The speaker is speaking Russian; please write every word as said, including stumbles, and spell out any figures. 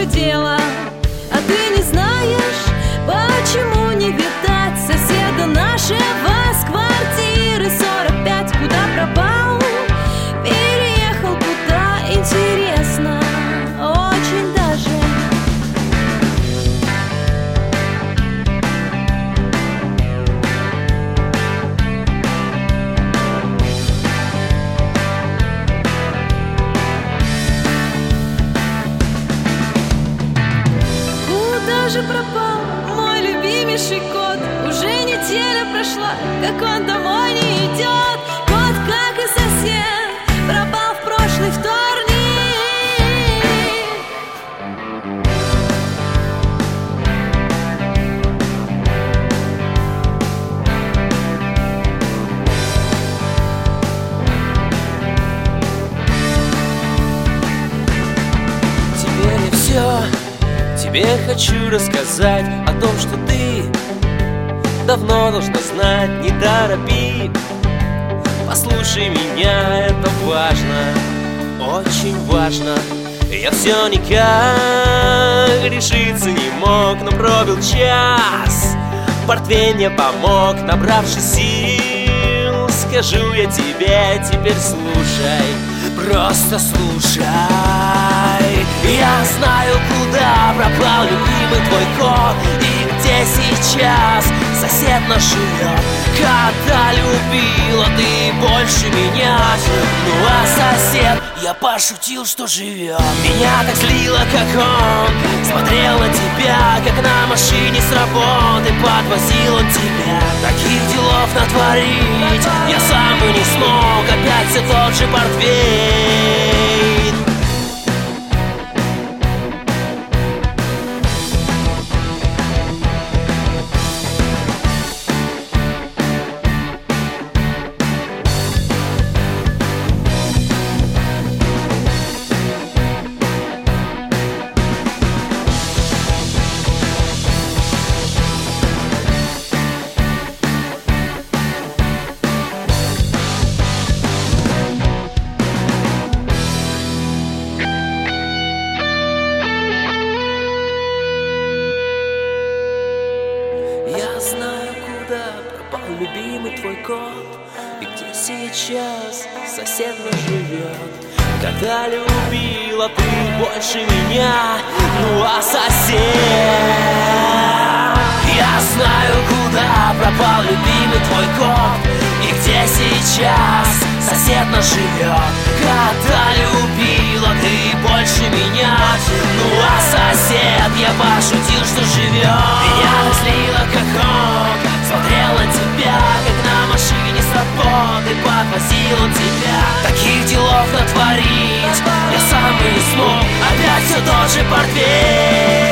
же дело. А ты не знаешь, почему не видать соседа нашего с квартиры сорок пять? Куда пропал? Переехал куда, интересно, очень даже. Куда же пропал мой любимейший кот? Уже неделя прошла, как он домой не идет. Кот, как и сосед, пропал в прошлый вторник. Теперь я все тебе хочу рассказать о том, что ты давно должна знать. Не торопи, послушай меня, это важно, очень важно. Я все никак решиться не мог, но пробил час, портвейн мне помог, набравшись сил. Скажу я тебе, теперь слушай, просто слушай. Я знаю, куда пропал любимый твой кот и где сейчас сосед наш живет. Когда любила ты больше меня, ну а сосед, я пошутил, что живет. Меня так злило, как он смотрел на тебя, как на машине с работы подвозил он тебя. Таких делов натворить я сам бы не смог, опять все тот же портвейн. Я знаю, куда пропал любимый твой кот и где сейчас сосед наш живет. Когда любила ты больше меня, ну а сосед, я знаю, куда пропал любимый твой кот и где сейчас сосед наш живет. Когда любила ты больше меня, ну а сосед, я пошутил, что живет. Меня так злило, как он смотрел на тебя, как на машине с работы подвозил он тебя. Таких делов натворить я сам бы не смог, опять все тот же портвейн.